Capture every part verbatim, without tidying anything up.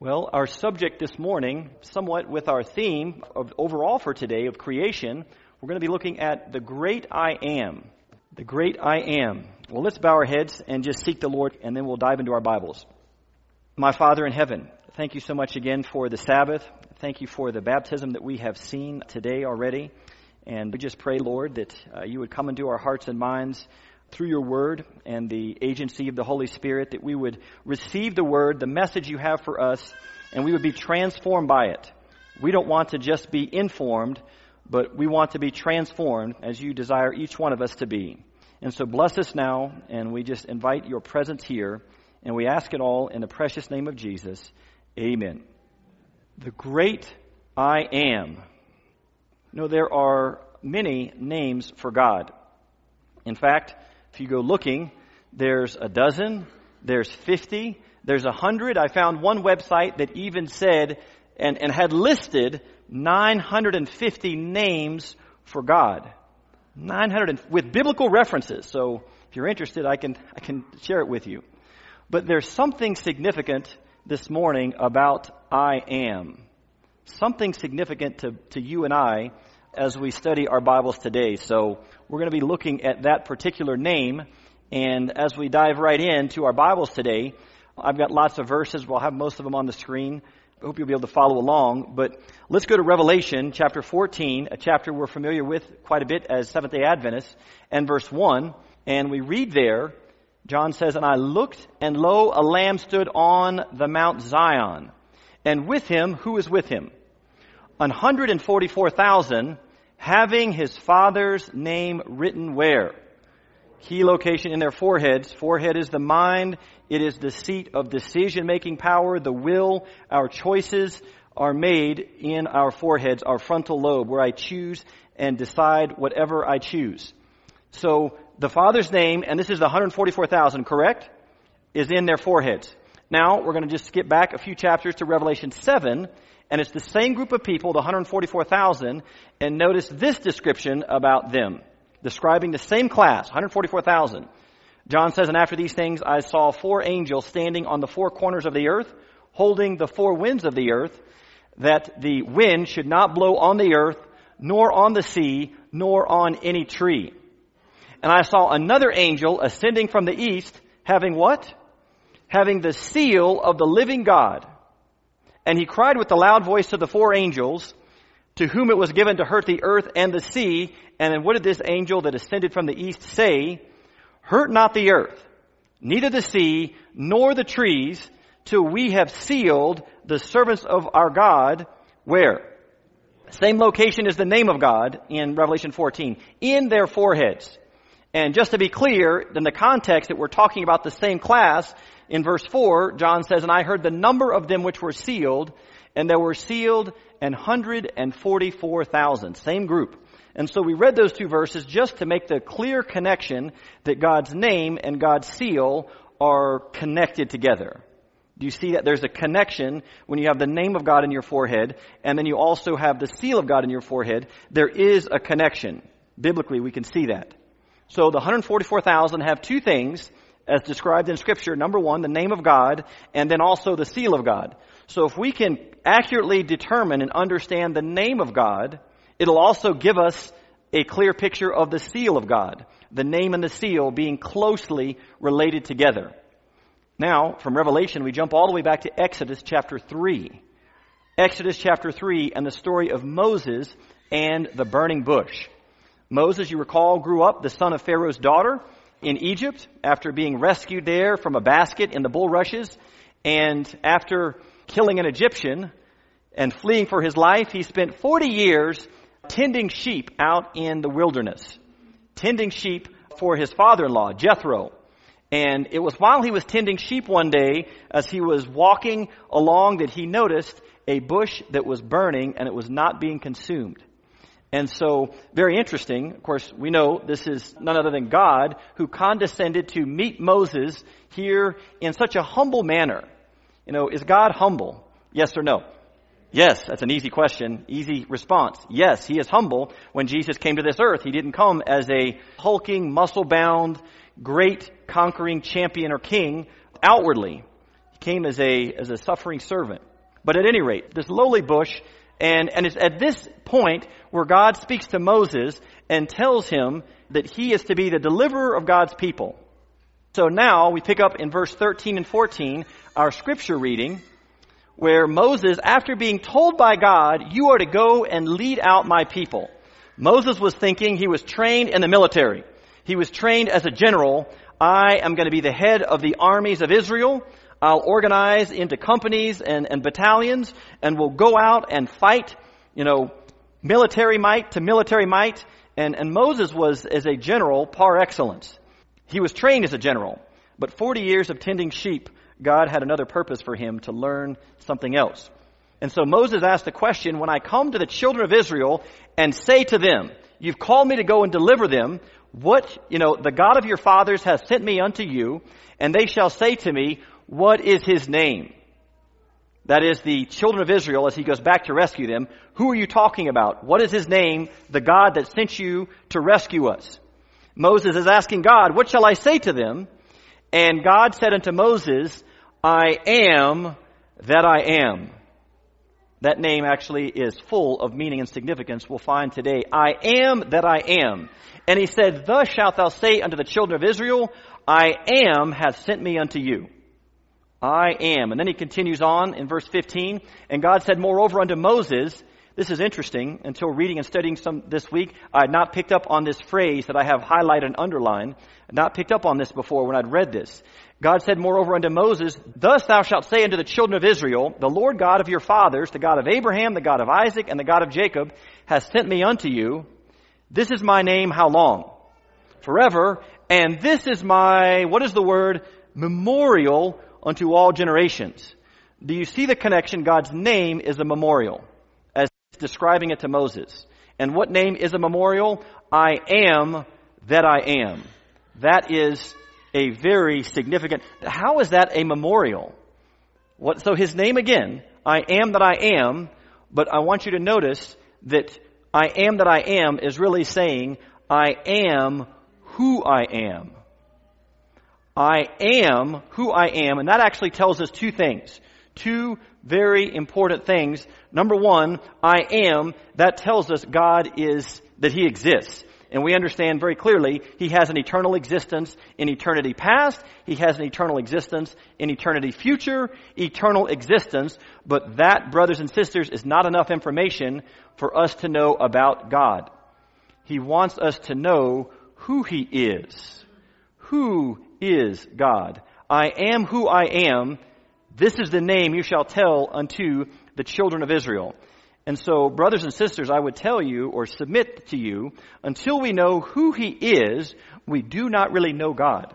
Well, our subject this morning, somewhat with our theme of overall for today of creation, we're going to be looking at the great I am. The great I am. Well, let's bow our heads and just seek the Lord, and then we'll dive into our Bibles. My Father in heaven, thank you so much again for the Sabbath. Thank you for the baptism that we have seen today already. And we just pray, Lord, that uh, you would come into our hearts and minds through your word and the agency of the Holy Spirit, that we would receive the word, the message you have for us, and we would be transformed by it. We don't want to just be informed, but we want to be transformed as you desire each one of us to be. And so bless us now, and we just invite your presence here, and we ask it all in the precious name of Jesus. Amen. The great I am. You know, there are many names for God. In fact, if you go looking, there's a dozen, there's fifty, there's a hundred. I found one website that even said and, and had listed nine hundred fifty names for God. nine hundred with biblical references. So if you're interested, I can I can share it with you. But there's something significant this morning about I am. Something significant to, to you and I as we study our Bibles today. So we're going to be looking at that particular name. And as we dive right into our Bibles today, I've got lots of verses. We'll have most of them on the screen. I hope you'll be able to follow along. But let's go to Revelation chapter fourteen, a chapter we're familiar with quite a bit as Seventh-day Adventists, and verse one. And we read there, John says, "And I looked, and lo, a lamb stood on the Mount Zion, and with him, who is with him? one hundred forty-four thousand, having his Father's name written" where? Key location in their foreheads. Forehead is the mind. It is the seat of decision-making power, the will. Our choices are made in our foreheads, our frontal lobe, where I choose and decide whatever I choose. So the Father's name, and this is the one hundred forty-four thousand, correct? Is in their foreheads. Now, we're going to just skip back a few chapters to Revelation seven, and it's the same group of people, the one hundred forty-four thousand, and notice this description about them, describing the same class, one hundred forty-four thousand. John says, "And after these things I saw four angels standing on the four corners of the earth, holding the four winds of the earth, that the wind should not blow on the earth, nor on the sea, nor on any tree. And I saw another angel ascending from the east, having what? Having the seal of the living God. And he cried with a loud voice to the four angels, to whom it was given to hurt the earth and the sea. And then what did this angel that ascended from the east say? Hurt not the earth, neither the sea, nor the trees, till we have sealed the servants of our God." Where? Same location as the name of God in Revelation fourteen. In their foreheads. And just to be clear, in the context that we're talking about the same class, in verse four, John says, "And I heard the number of them which were sealed, and there were sealed an hundred and forty-four thousand." Same group. And so we read those two verses just to make the clear connection that God's name and God's seal are connected together. Do you see that there's a connection when you have the name of God in your forehead, and then you also have the seal of God in your forehead? There is a connection. Biblically, we can see that. So the one hundred forty-four thousand have two things as described in Scripture. Number one, the name of God, and then also the seal of God. So if we can accurately determine and understand the name of God, it'll also give us a clear picture of the seal of God, the name and the seal being closely related together. Now, from Revelation, we jump all the way back to Exodus chapter three. Exodus chapter three and the story of Moses and the burning bush. Moses, you recall, grew up the son of Pharaoh's daughter in Egypt after being rescued there from a basket in the bulrushes. And after killing an Egyptian and fleeing for his life, he spent forty years tending sheep out in the wilderness. Tending sheep for his father-in-law, Jethro. And it was while he was tending sheep one day, as he was walking along, that he noticed a bush that was burning and it was not being consumed. And so, very interesting. Of course, we know this is none other than God who condescended to meet Moses here in such a humble manner. You know, is God humble? Yes or no? Yes, that's an easy question, easy response. Yes, he is humble. When Jesus came to this earth, he didn't come as a hulking, muscle-bound, great conquering champion or king outwardly. He came as a as a suffering servant. But at any rate, this lowly bush, and, and it's at this point where God speaks to Moses and tells him that he is to be the deliverer of God's people. So now we pick up in verse thirteen and fourteen, our scripture reading, where Moses, after being told by God, you are to go and lead out my people. Moses was thinking he was trained in the military. He was trained as a general. I am going to be the head of the armies of Israel. I'll organize into companies and, and battalions, and we'll go out and fight, you know, military might to military might. And, and Moses was, as a general, par excellence. He was trained as a general. But forty years of tending sheep, God had another purpose for him, to learn something else. And so Moses asked the question, when I come to the children of Israel and say to them, you've called me to go and deliver them, what, you know, the God of your fathers has sent me unto you, and they shall say to me, what is his name? That is the children of Israel, as he goes back to rescue them. Who are you talking about? What is his name? The God that sent you to rescue us. Moses is asking God, what shall I say to them? And God said unto Moses, I am that I am. That name actually is full of meaning and significance, we'll find today. I am that I am. And he said, thus shalt thou say unto the children of Israel, I am hath sent me unto you. I am. And then he continues on in verse fifteen. And God said, moreover unto Moses, this is interesting, until reading and studying some this week, I had not picked up on this phrase that I have highlighted and underlined. I had not picked up on this before when I'd read this. God said, moreover unto Moses, thus thou shalt say unto the children of Israel, the Lord God of your fathers, the God of Abraham, the God of Isaac, and the God of Jacob, has sent me unto you. This is my name, how long? Forever. And this is my, what is the word? Memorial unto all generations. Do you see the connection? God's name is a memorial, as describing it to Moses. And what name is a memorial? I am that I am. That is a very significant. How is that a memorial? What? So his name again, I am that I am, but I want you to notice that I am that I am is really saying I am who I am. I am who I am, and that actually tells us two things. Two very important things. Number one, I am, that tells us God is, that he exists. And we understand very clearly he has an eternal existence in eternity past. He has an eternal existence in eternity future, eternal existence. But that, brothers and sisters, is not enough information for us to know about God. He wants us to know who he is. Who is God? I am who I am. This is the name you shall tell unto the children of Israel. And so, brothers and sisters, I would tell you or submit to you, until we know who he is, we do not really know God.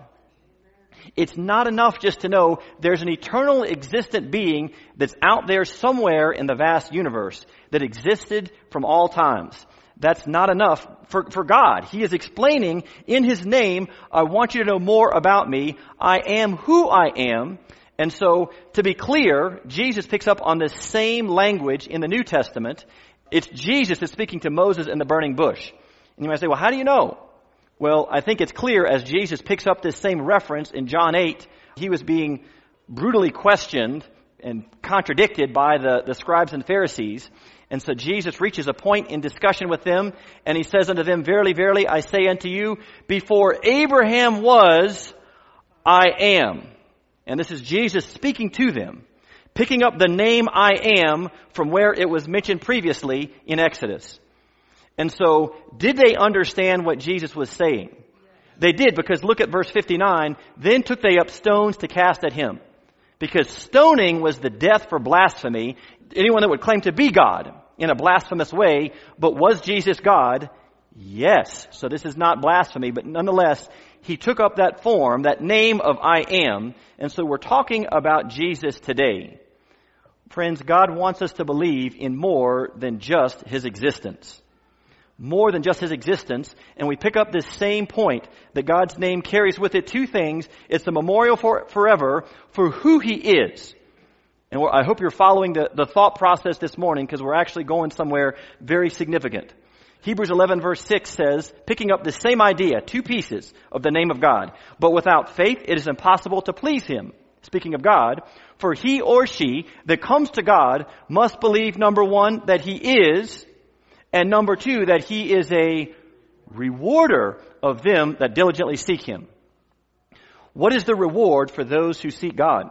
It's not enough just to know there's an eternal existent being that's out there somewhere in the vast universe that existed from all times. That's not enough for, for God. He is explaining in his name, I want you to know more about me. I am who I am. And so, to be clear, Jesus picks up on this same language in the New Testament. It's Jesus that's speaking to Moses in the burning bush. And you might say, well, how do you know? Well, I think it's clear as Jesus picks up this same reference in John eight. He was being brutally questioned and contradicted by the, the scribes and Pharisees. And so Jesus reaches a point in discussion with them, and he says unto them, verily, verily, I say unto you, before Abraham was, I am. And this is Jesus speaking to them, picking up the name I am from where it was mentioned previously in Exodus. And so, did they understand what Jesus was saying? They did, because look at verse fifty-nine. Then took they up stones to cast at him. Because stoning was the death for blasphemy. Anyone that would claim to be God in a blasphemous way. But was Jesus God? Yes. So this is not blasphemy, but nonetheless, he took up that form, that name of I am. And so we're talking about Jesus today. Friends, God wants us to believe in more than just his existence. More than just his existence. And we pick up this same point that God's name carries with it two things. It's a memorial for forever for who he is. And I hope you're following the, the thought process this morning, because we're actually going somewhere very significant. Hebrews eleven verse six says, picking up the same idea, two pieces of the name of God. But without faith, it is impossible to please him. speaking of God, for he or she that comes to God must believe, number one, that he is, and number two, that he is a rewarder of them that diligently seek him. What is the reward for those who seek God?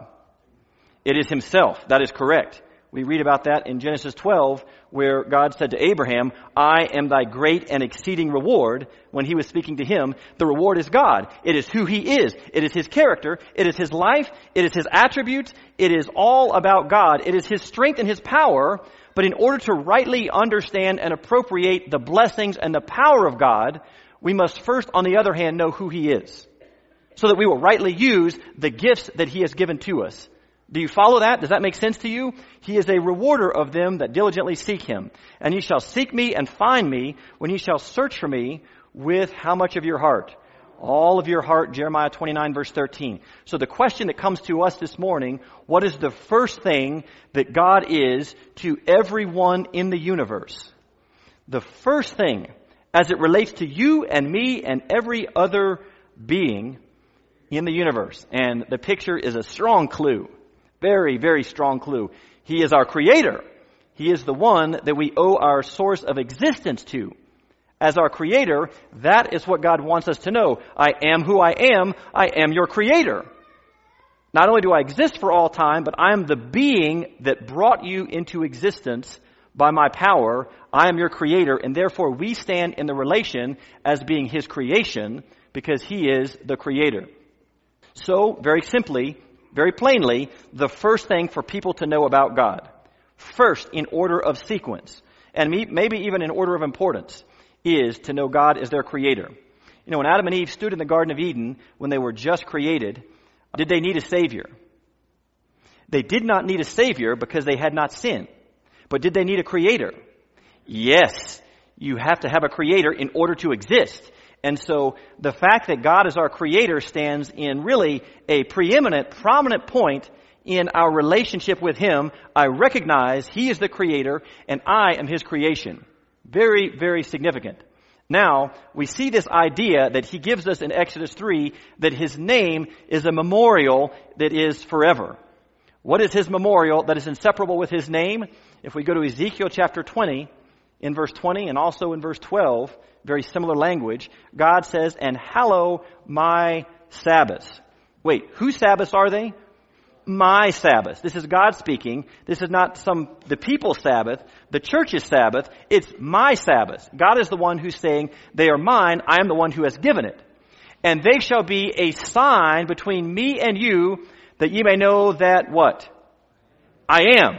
It is himself. That is correct. We read about that in Genesis twelve, where God said to Abraham, I am thy great and exceeding reward. When he was speaking to him, the reward is God. It is who he is. It is his character. It is his life. It is his attributes. It is all about God. It is his strength and his power. But in order to rightly understand and appropriate the blessings and the power of God, we must first, on the other hand, know who he is, so that we will rightly use the gifts that he has given to us. Do you follow that? Does that make sense to you? He is a rewarder of them that diligently seek him. And ye shall seek me and find me when ye shall search for me with how much of your heart? All of your heart, Jeremiah twenty-nine, verse thirteen. So the question that comes to us this morning, what is the first thing that God is to everyone in the universe? The first thing, as it relates to you and me and every other being in the universe. And the picture is a strong clue. Very, very strong clue. He is our creator. He is the one that we owe our source of existence to. As our creator, that is what God wants us to know. I am who I am. I am your creator. Not only do I exist for all time, but I am the being that brought you into existence by my power. I am your creator, and therefore we stand in the relation as being his creation because he is the creator. So, very simply, very plainly, the first thing for people to know about God, first in order of sequence, and maybe even in order of importance, is to know God as their creator. You know, when Adam and Eve stood in the Garden of Eden, when they were just created, did they need a Savior? They did not need a Savior because they had not sinned. But did they need a Creator? Yes, you have to have a Creator in order to exist. And so the fact that God is our Creator stands in really a preeminent, prominent point in our relationship with him. I recognize he is the Creator and I am his creation. Very, very significant. Now, we see this idea that he gives us in Exodus three, that his name is a memorial that is forever. What is his memorial that is inseparable with his name? If we go to Ezekiel chapter twenty, in verse twenty and also in verse twelve, very similar language, God says, and hallow my Sabbaths. Wait, whose Sabbaths are they? My Sabbath. This is God speaking. This is not some, the people's Sabbath, the church's Sabbath. It's my Sabbath. God is the one who's saying, they are mine. I am the one who has given it. And they shall be a sign between me and you, that ye may know that what? I am.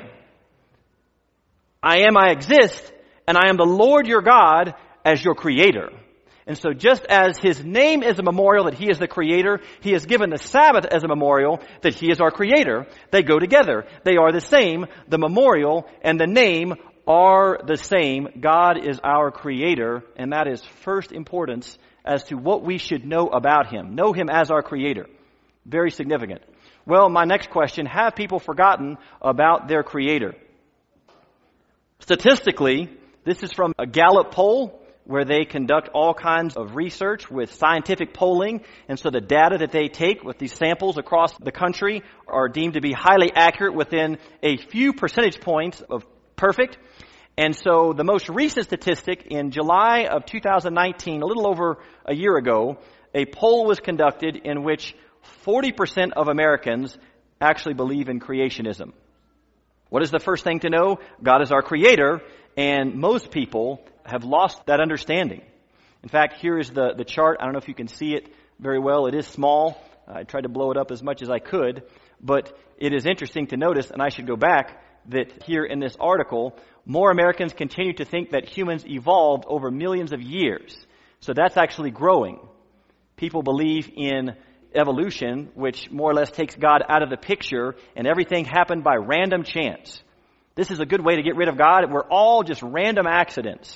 I am, I exist, and I am the Lord your God as your Creator. And so just as his name is a memorial that he is the Creator, he has given the Sabbath as a memorial that he is our Creator. They go together. They are the same. The memorial and the name are the same. God is our Creator, and that is first importance as to what we should know about him. Know him as our Creator. Very significant. Well, my next question, have people forgotten about their Creator? Statistically, this is from a Gallup poll, where they conduct all kinds of research with scientific polling. And so the data that they take with these samples across the country are deemed to be highly accurate within a few percentage points of perfect. And so the most recent statistic in July of two thousand nineteen, a little over a year ago, a poll was conducted in which forty percent of Americans actually believe in creationism. What is the first thing to know? God is our Creator, and most people have lost that understanding. In fact, here is the, the chart. I don't know if you can see it very well. It is small. I tried to blow it up as much as I could, but it is interesting to notice, and I should go back, that here in this article, more Americans continue to think that humans evolved over millions of years. So that's actually growing. People believe in evolution, which more or less takes God out of the picture, and everything happened by random chance. This is a good way to get rid of God. We're all just random accidents.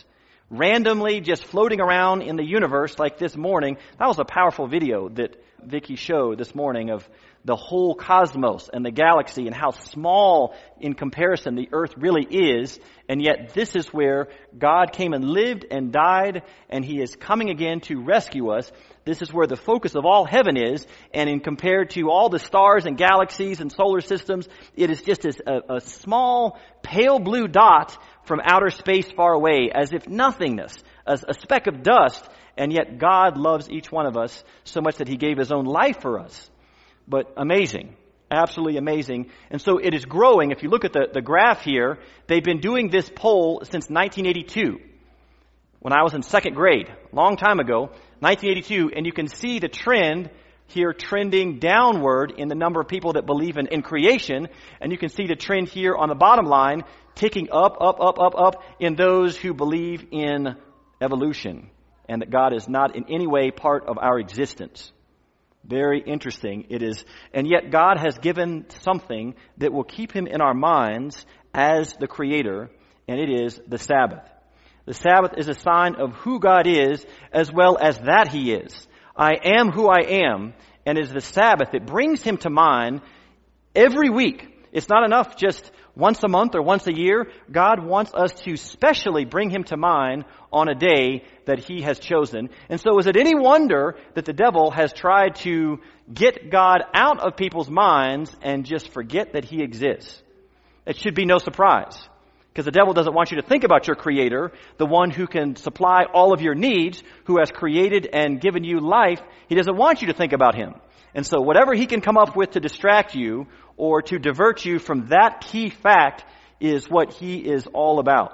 randomly just floating around in the universe like this morning. That was a powerful video that Vicki showed this morning of the whole cosmos and the galaxy and how small in comparison the earth really is. And yet this is where God came and lived and died, and he is coming again to rescue us. This is where the focus of all heaven is. And in compared to all the stars and galaxies and solar systems, it is just as a, a small pale blue dot from outer space far away, as if nothingness, as a speck of dust. And yet God loves each one of us so much that he gave his own life for us. But amazing, absolutely amazing. And so it is growing. If you look at the, the graph here, they've been doing this poll since nineteen eighty-two. When I was in second grade, a long time ago, nineteen eighty-two, and you can see the trend here trending downward in the number of people that believe in, in creation. And you can see the trend here on the bottom line ticking up, up, up, up, up in those who believe in evolution and that God is not in any way part of our existence. Very interesting it is. And yet God has given something that will keep him in our minds as the Creator, and it is the Sabbath. The Sabbath is a sign of who God is as well as that he is. I am who I am, and it is the Sabbath that brings him to mind every week. It's not enough just once a month or once a year. God wants us to specially bring him to mind on a day that he has chosen. And so is it any wonder that the devil has tried to get God out of people's minds and just forget that he exists? It should be no surprise, because the devil doesn't want you to think about your Creator, the one who can supply all of your needs, who has created and given you life. He doesn't want you to think about him. And so whatever he can come up with to distract you or to divert you from that key fact is what he is all about.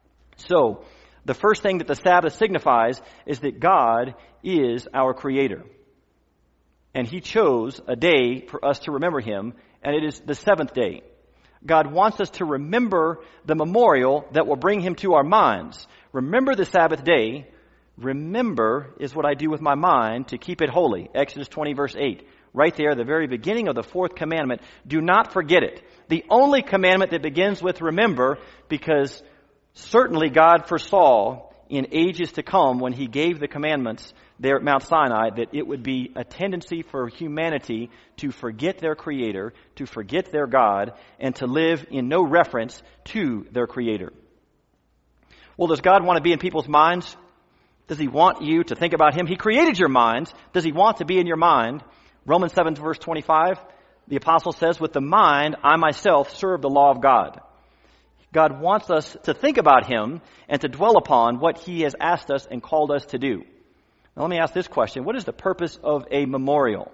So the first thing that the Sabbath signifies is that God is our Creator. And he chose a day for us to remember him, and it is the seventh day. God wants us to remember the memorial that will bring him to our minds. Remember the Sabbath day. Remember is what I do with my mind to keep it holy. Exodus twenty verse eight. Right there, the very beginning of the fourth commandment. Do not forget it. The only commandment that begins with remember, because certainly God foresaw in ages to come when he gave the commandments there at Mount Sinai that it would be a tendency for humanity to forget their Creator, to forget their God, and to live in no reference to their Creator. Well, does God want to be in people's minds? Does he want you to think about him? He created your minds. Does he want to be in your mind? Romans seven verse twenty-five, the apostle says, with the mind, I myself serve the law of God. God wants us to think about him and to dwell upon what he has asked us and called us to do. Now let me ask this question. What is the purpose of a memorial?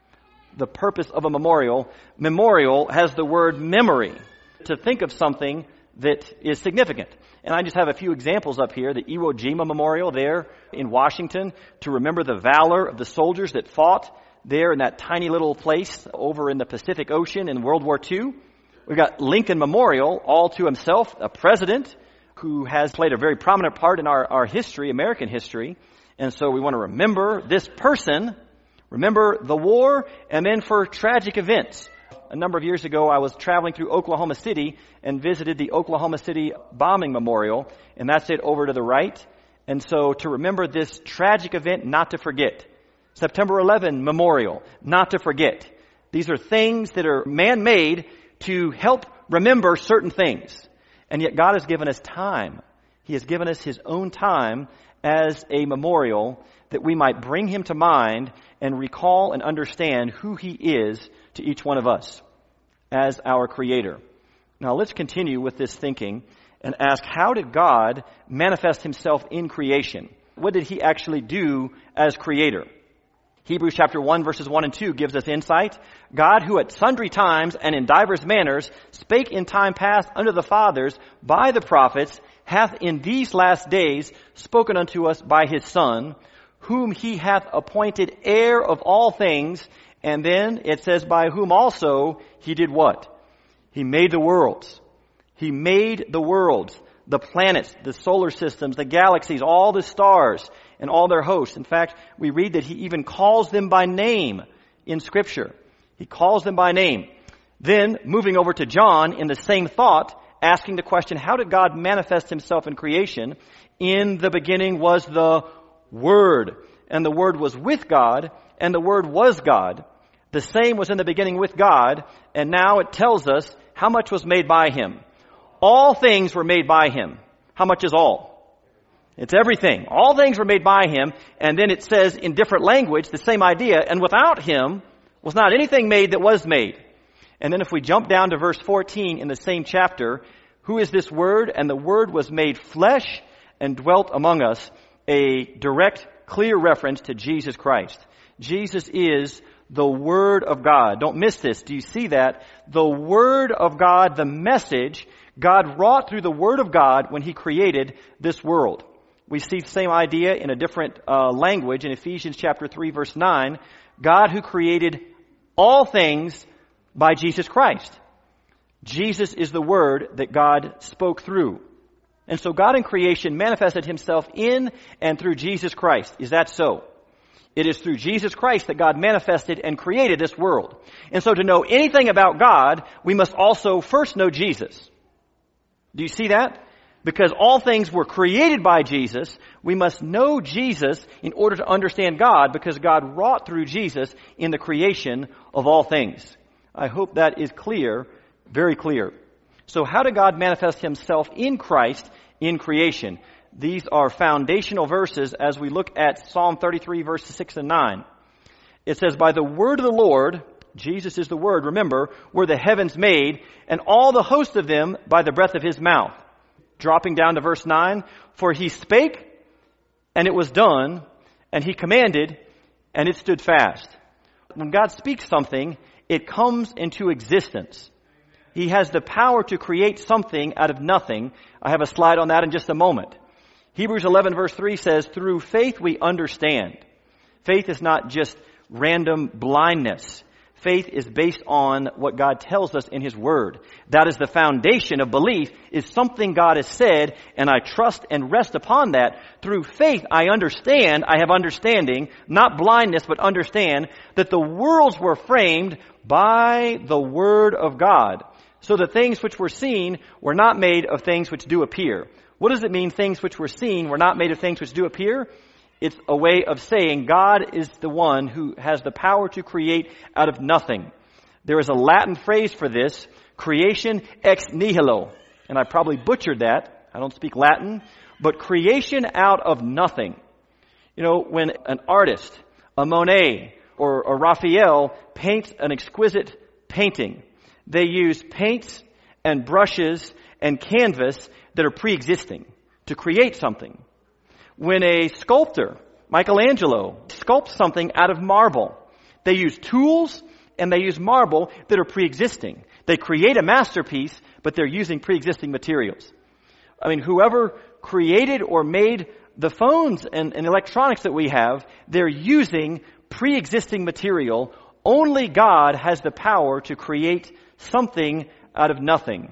The purpose of a memorial. Memorial has the word memory, to think of something that is significant. And I just have a few examples up here. The Iwo Jima Memorial there in Washington, to remember the valor of the soldiers that fought there in that tiny little place over in the Pacific Ocean in World War Two. We've got Lincoln Memorial, all to himself, a president who has played a very prominent part in our, our history, American history. And so we want to remember this person, remember the war, and then for tragic events. A number of years ago, I was traveling through Oklahoma City and visited the Oklahoma City Bombing Memorial, and that's it over to the right. And so to remember this tragic event, not to forget. September eleventh Memorial, not to forget. These are things that are man-made to help remember certain things. And yet God has given us time. He has given us his own time as a memorial that we might bring him to mind and recall and understand who he is to each one of us as our Creator. Now let's continue with this thinking and ask, how did God manifest himself in creation? What did he actually do as Creator? Hebrews chapter one verses one and two gives us insight. God, who at sundry times and in divers manners spake in time past unto the fathers by the prophets, hath in these last days spoken unto us by his Son, whom he hath appointed heir of all things. And then it says, by whom also he did what? He made the worlds. He made the worlds, the planets, the solar systems, the galaxies, all the stars, and all their hosts. In fact, we read that he even calls them by name in Scripture. He calls them by name. Then, moving over to John, in the same thought, asking the question, how did God manifest himself in creation? In the beginning was the Word, and the Word was with God, and the Word was God. The same was in the beginning with God, and now it tells us how much was made by him. All things were made by him. How much is all? It's everything. All things were made by him, and then it says in different language the same idea, and without him was not anything made that was made. And then if we jump down to verse fourteen in the same chapter, who is this Word? And the Word was made flesh and dwelt among us. A direct, clear reference to Jesus Christ. Jesus is the Word of God. Don't miss this. Do you see that? The Word of God, the message, God wrought through the Word of God when he created this world. We see the same idea in a different uh, language in Ephesians chapter three, verse nine. God who created all things by Jesus Christ. Jesus is the Word that God spoke through. And so God in creation manifested himself in and through Jesus Christ. Is that so? It is through Jesus Christ that God manifested and created this world. And so to know anything about God, we must also first know Jesus. Do you see that? Because all things were created by Jesus, we must know Jesus in order to understand God, because God wrought through Jesus in the creation of all things. I hope that is clear, very clear. So how did God manifest himself in Christ in creation? These are foundational verses as we look at Psalm thirty-three, verses six and nine. It says, by the word of the Lord, Jesus is the Word, remember, were the heavens made, and all the host of them by the breath of his mouth. Dropping down to verse nine, for he spake, and it was done, and he commanded, and it stood fast. When God speaks something, it comes into existence. He has the power to create something out of nothing. I have a slide on that in just a moment. Hebrews eleven verse three says, through faith we understand. Faith is not just random blindness. Faith is based on what God tells us in his word. That is the foundation of belief, is something God has said, and I trust and rest upon that. Through faith I understand, I have understanding, not blindness, but understand that the worlds were framed by the word of God. So the things which were seen were not made of things which do appear. What does it mean, things which were seen were not made of things which do appear? It's a way of saying God is the one who has the power to create out of nothing. There is a Latin phrase for this, creation ex nihilo. And I probably butchered that. I don't speak Latin. But creation out of nothing. You know, when an artist, a Monet or a Raphael, paints an exquisite painting, they use paints and brushes and canvas that are pre-existing to create something. When a sculptor, Michelangelo, sculpts something out of marble, they use tools and they use marble that are pre-existing. They create a masterpiece, but they're using pre-existing materials. I mean, whoever created or made the phones and, and electronics that we have, they're using pre-existing material. Only God has the power to create something out of nothing.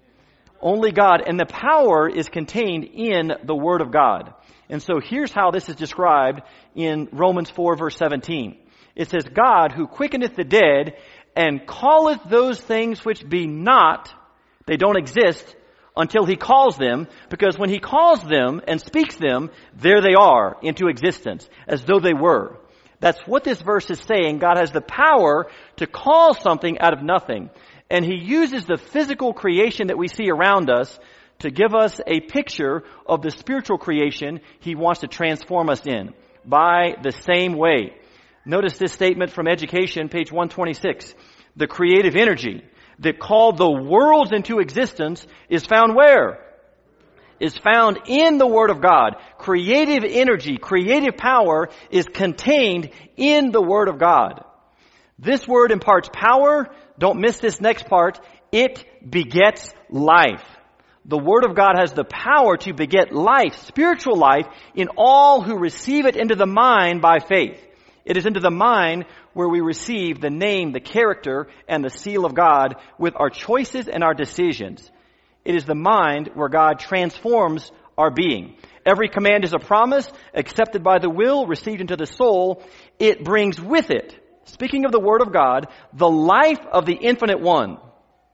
Only God. And the power is contained in the Word of God. And so here's how this is described in Romans four, verse seventeen. It says, God who quickeneth the dead and calleth those things which be not, they don't exist, until he calls them, because when he calls them and speaks them, there they are into existence, as though they were. That's what this verse is saying. God has the power to call something out of nothing. And he uses the physical creation that we see around us to give us a picture of the spiritual creation he wants to transform us in by the same way. Notice this statement from Education, page one twenty-six. The creative energy that called the worlds into existence is found where? Is found in the Word of God. Creative energy, creative power is contained in the Word of God. This Word imparts power. Don't miss this next part. It begets life. The Word of God has the power to beget life, spiritual life, in all who receive it into the mind by faith. It is into the mind where we receive the name, the character, and the seal of God with our choices and our decisions. It is the mind where God transforms our being. Every command is a promise, accepted by the will, received into the soul. It brings with it, speaking of the Word of God, the life of the Infinite One.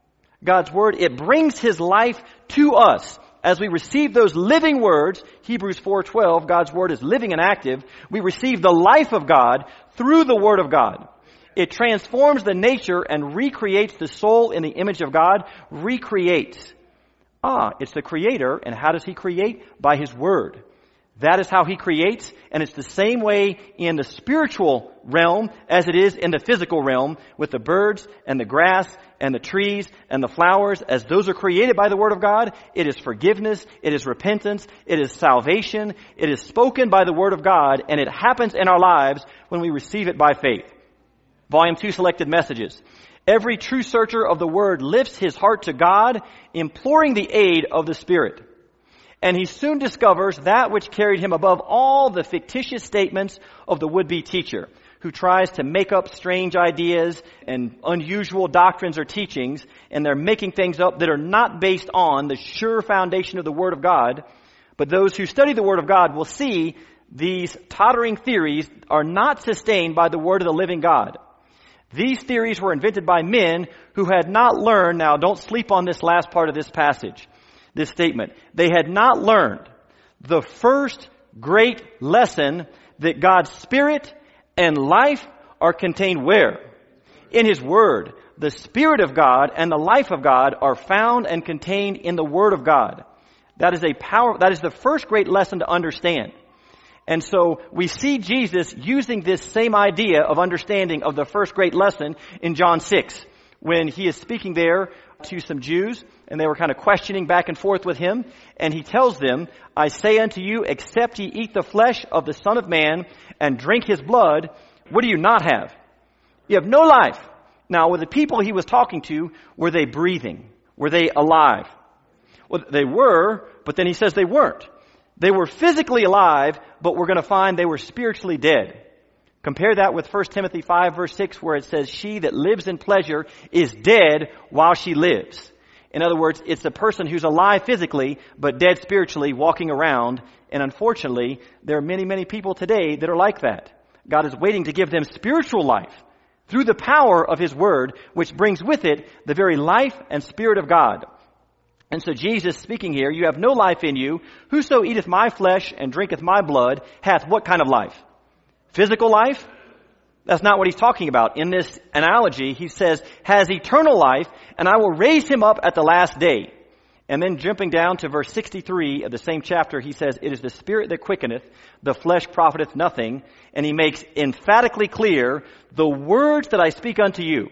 God's Word, it brings His life to us. As we receive those living words, Hebrews four twelve, God's Word is living and active. We receive the life of God through the Word of God. It transforms the nature and recreates the soul in the image of God. Recreates. Ah, it's the Creator. And how does He create? By His Word. That is how He creates, and it's the same way in the spiritual realm as it is in the physical realm with the birds and the grass and the trees and the flowers. As those are created by the Word of God, it is forgiveness, it is repentance, it is salvation, it is spoken by the Word of God, and it happens in our lives when we receive it by faith. Volume two, Selected Messages. Every true searcher of the Word lifts his heart to God, imploring the aid of the Spirit. And he soon discovers that which carried him above all the fictitious statements of the would-be teacher, who tries to make up strange ideas and unusual doctrines or teachings, and they're making things up that are not based on the sure foundation of the Word of God. But those who study the Word of God will see these tottering theories are not sustained by the Word of the living God. These theories were invented by men who had not learned, now don't sleep on this last part of this passage, this statement. They had not learned the first great lesson that God's Spirit and life are contained where? In His Word. The Spirit of God and the life of God are found and contained in the Word of God. That is a power, that is the first great lesson to understand. And so we see Jesus using this same idea of understanding of the first great lesson in John six, when He is speaking there to some Jews, and they were kind of questioning back and forth with Him, and He tells them, I say unto you, except ye eat the flesh of the Son of Man and drink His blood, what do you not have? You have no life. Now, with the people He was talking to, were they breathing? Were they alive? Well, they were, but then He says they weren't. They were physically alive, but we're going to find they were spiritually dead. Compare that with First Timothy five verse six, where it says, she that lives in pleasure is dead while she lives. In other words, it's a person who's alive physically, but dead spiritually, walking around. And unfortunately, there are many, many people today that are like that. God is waiting to give them spiritual life through the power of His Word, which brings with it the very life and Spirit of God. And so Jesus speaking here, you have no life in you. Whoso eateth my flesh and drinketh my blood hath what kind of life? Physical life? That's not what He's talking about. In this analogy, He says, has eternal life, and I will raise him up at the last day. And then jumping down to verse sixty-three of the same chapter, He says, it is the Spirit that quickeneth, the flesh profiteth nothing. And He makes emphatically clear, the words that I speak unto you,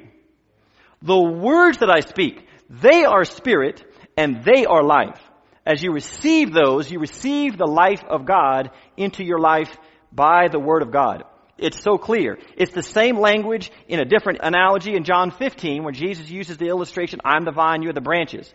the words that I speak, they are spirit and they are life. As you receive those, you receive the life of God into your life by the Word of God. It's so clear. It's the same language in a different analogy in John fifteen, where Jesus uses the illustration, I am the vine, you are the branches.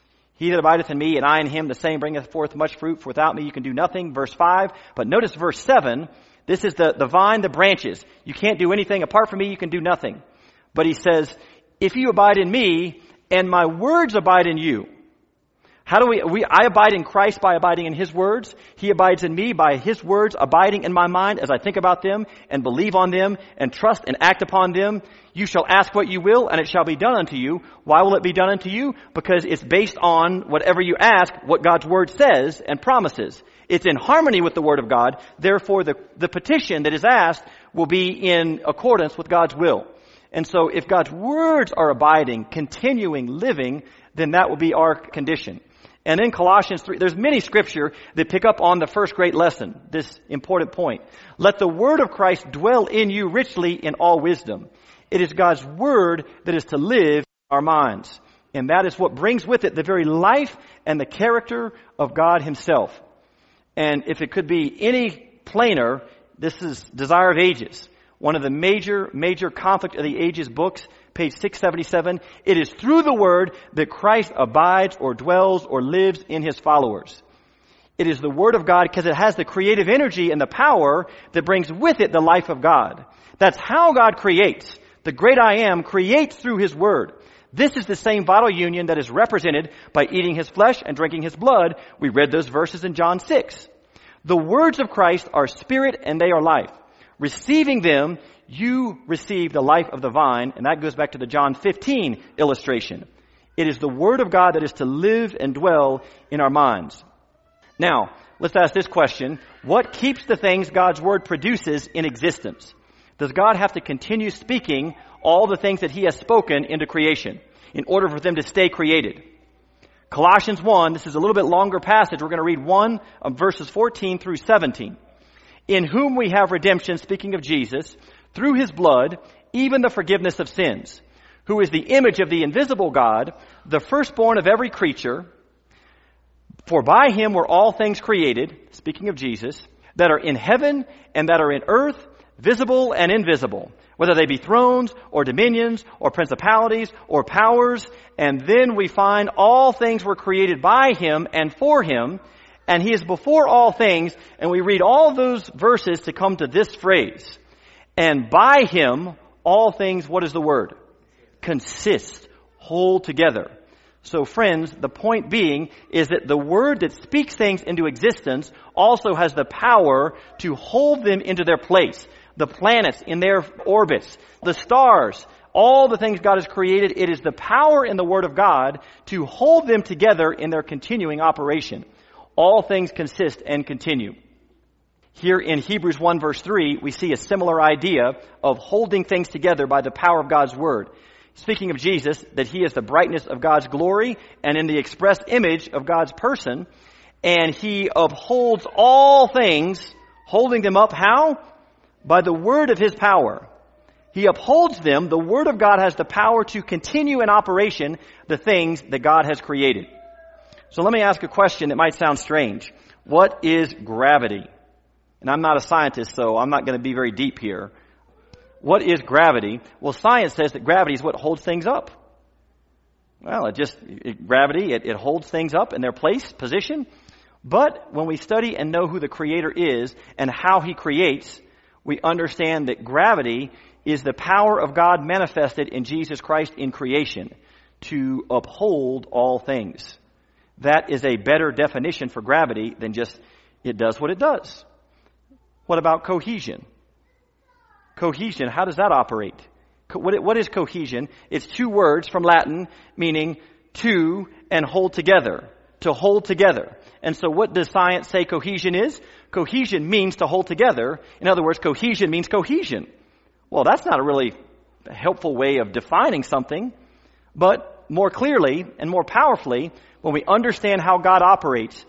He that abideth in me, and I in him, the same bringeth forth much fruit, for without me you can do nothing. Verse five. But notice verse seven. This is the, the vine, the branches. You can't do anything. Apart from me, you can do nothing. But He says, if you abide in me, and my words abide in you. How do we, we, I abide in Christ by abiding in His words. He abides in me by His words abiding in my mind as I think about them and believe on them and trust and act upon them. You shall ask what you will, and it shall be done unto you. Why will it be done unto you? Because it's based on whatever you ask, what God's Word says and promises. It's in harmony with the Word of God. Therefore, the, the petition that is asked will be in accordance with God's will. And so if God's words are abiding, continuing, living, then that will be our condition. And in Colossians three, there's many scripture that pick up on the first great lesson, this important point. Let the word of Christ dwell in you richly in all wisdom. It is God's word that is to live in our minds. And that is what brings with it the very life and the character of God Himself. And if it could be any plainer, this is Desire of Ages. One of the major, major Conflict of the Ages books, page six seventy-seven. It is through the Word that Christ abides or dwells or lives in His followers. It is the Word of God because it has the creative energy and the power that brings with it the life of God. That's how God creates. The great I Am creates through His Word. This is the same vital union that is represented by eating His flesh and drinking His blood. We read those verses in John six. The words of Christ are spirit and they are life. Receiving them, you receive the life of the vine, and that goes back to the John fifteen illustration. It is the Word of God that is to live and dwell in our minds. Now, let's ask this question. What keeps the things God's Word produces in existence? Does God have to continue speaking all the things that He has spoken into creation in order for them to stay created? Colossians one, this is a little bit longer passage. We're going to read one of verses fourteen through seventeen. In whom we have redemption, speaking of Jesus, through His blood, even the forgiveness of sins, who is the image of the invisible God, the firstborn of every creature. For by Him were all things created, speaking of Jesus, that are in heaven and that are in earth, visible and invisible, whether they be thrones or dominions or principalities or powers. And then we find all things were created by Him and for Him, and He is before all things. And we read all those verses to come to this phrase. And by Him, all things, what is the word? Consist, hold together. So friends, the point being is that the Word that speaks things into existence also has the power to hold them into their place. The planets in their orbits, the stars, all the things God has created, it is the power in the Word of God to hold them together in their continuing operation. All things consist and continue. Here in Hebrews one verse three, we see a similar idea of holding things together by the power of God's Word. Speaking of Jesus, that He is the brightness of God's glory and in the express image of God's person, and He upholds all things, holding them up how? By the word of His power. He upholds them. The Word of God has the power to continue in operation the things that God has created. So let me ask a question that might sound strange. What is gravity? And I'm not a scientist, so I'm not going to be very deep here. What is gravity? Well, science says that gravity is what holds things up. Well, it just, it, gravity, it, it holds things up in their place, position. But when we study and know who the Creator is and how He creates, we understand that gravity is the power of God manifested in Jesus Christ in creation to uphold all things. That is a better definition for gravity than just it does what it does. What about cohesion? Cohesion, how does that operate? Co- what, what is cohesion? It's two words from Latin meaning to and hold together. To hold together. And so what does science say cohesion is? Cohesion means to hold together. In other words, cohesion means cohesion. Well, that's not a really helpful way of defining something. But more clearly and more powerfully, when we understand how God operates,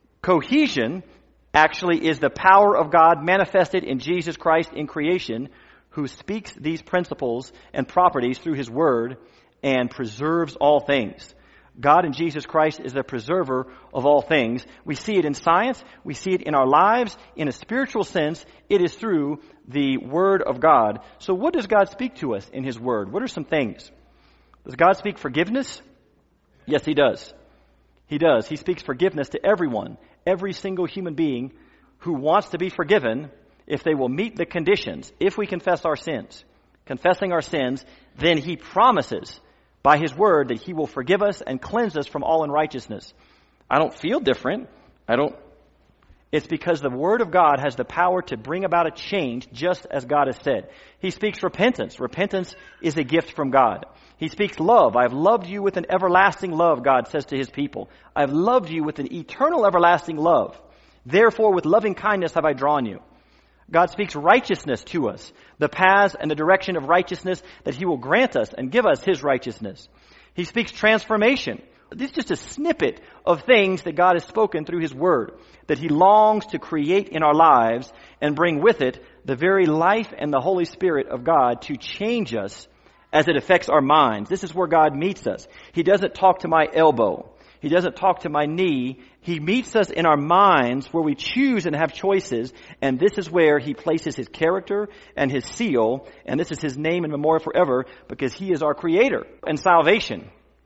cohesion actually is the power of God manifested in Jesus Christ in creation, who speaks these principles and properties through His Word and preserves all things. God in Jesus Christ is the preserver of all things. We see it in science. We see it in our lives. In a spiritual sense, it is through the Word of God. So what does God speak to us in His Word? What are some things? Does God speak forgiveness? Yes, He does. He does. He speaks forgiveness to everyone, every single human being who wants to be forgiven if they will meet the conditions. If we confess our sins, confessing our sins, then He promises by His Word that He will forgive us and cleanse us from all unrighteousness. I don't feel different. I don't. It's because the Word of God has the power to bring about a change, just as God has said. He speaks repentance. Repentance is a gift from God. He speaks love. I've loved you with an everlasting love, God says to His people. I've loved you with an eternal everlasting love. Therefore, with loving kindness have I drawn you. God speaks righteousness to us, the paths and the direction of righteousness that He will grant us and give us His righteousness. He speaks transformation. This is just a snippet of things that God has spoken through His Word, that He longs to create in our lives and bring with it the very life and the Holy Spirit of God to change us as it affects our minds. This is where God meets us. He doesn't talk to my elbow. He doesn't talk to my knee. He meets us in our minds where we choose and have choices. And this is where He places His character and His seal. And this is His name in memorial forever because He is our Creator and salvation.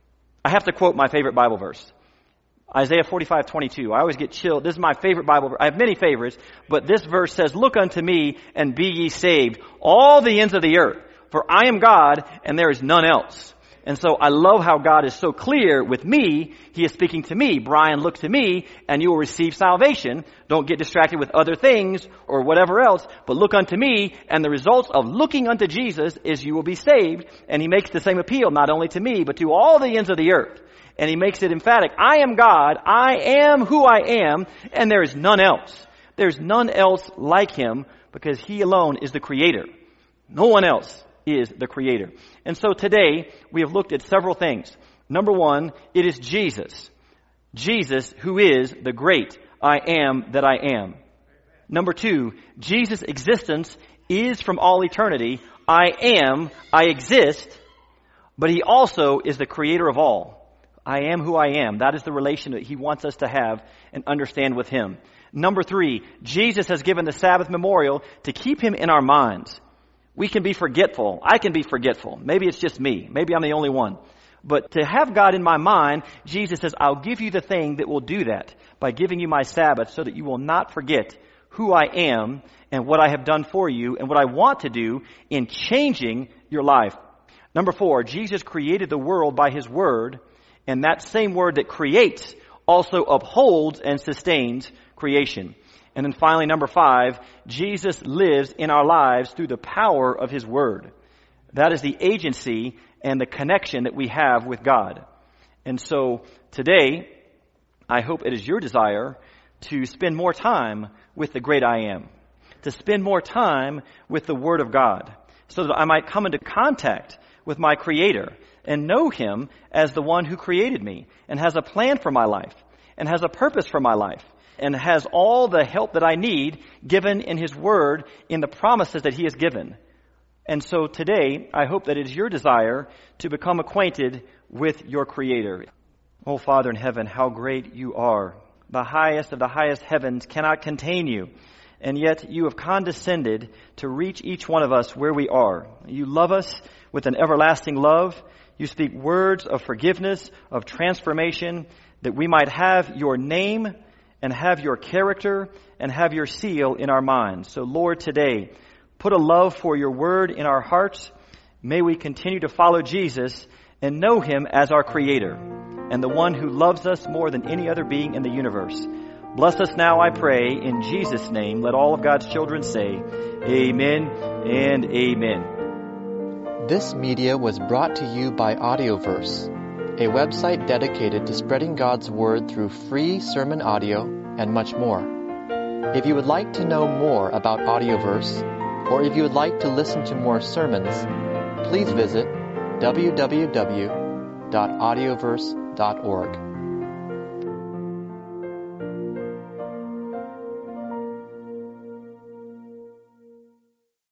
I have to quote my favorite Bible verse. Isaiah forty-five twenty-two. I always get chilled. This is my favorite Bible verse. I have many favorites, but this verse says, "Look unto me and be ye saved, all the ends of the earth. For I am God and there is none else." And so I love how God is so clear with me. He is speaking to me. Brian, look to me and you will receive salvation. Don't get distracted with other things or whatever else, but look unto me. And the results of looking unto Jesus is you will be saved. And he makes the same appeal not only to me, but to all the ends of the earth. And he makes it emphatic. I am God. I am who I am. And there is none else. There's none else like him because he alone is the creator. No one else is the creator. And so today we have looked at several things. Number one, it is Jesus. Jesus who is the great I am that I am. Number two, Jesus' existence is from all eternity. I am, I exist, but he also is the creator of all. I am who I am. That is the relation that he wants us to have and understand with him. Number three, Jesus has given the Sabbath memorial to keep him in our minds. We can be forgetful. I can be forgetful. Maybe it's just me. Maybe I'm the only one. But to have God in my mind, Jesus says, I'll give you the thing that will do that by giving you my Sabbath so that you will not forget who I am and what I have done for you and what I want to do in changing your life. Number four, Jesus created the world by his word, and that same word that creates also upholds and sustains creation. And then finally, number five, Jesus lives in our lives through the power of his word. That is the agency and the connection that we have with God. And so today, I hope it is your desire to spend more time with the great I am, to spend more time with the word of God, so that I might come into contact with my Creator and know him as the one who created me and has a plan for my life and has a purpose for my life, and has all the help that I need given in his word in the promises that he has given. And so today, I hope that it is your desire to become acquainted with your Creator. Oh, Father in heaven, how great you are. The highest of the highest heavens cannot contain you. And yet you have condescended to reach each one of us where we are. You love us with an everlasting love. You speak words of forgiveness, of transformation, that we might have your name and have your character and have your seal in our minds. So Lord, today, put a love for your word in our hearts. May we continue to follow Jesus and know him as our Creator and the one who loves us more than any other being in the universe. Bless us now, I pray, in Jesus' name. Let all of God's children say, amen and amen. This media was brought to you by Audioverse, a website dedicated to spreading God's Word through free sermon audio and much more. If you would like to know more about Audioverse, or if you would like to listen to more sermons, please visit w w w dot audioverse dot org.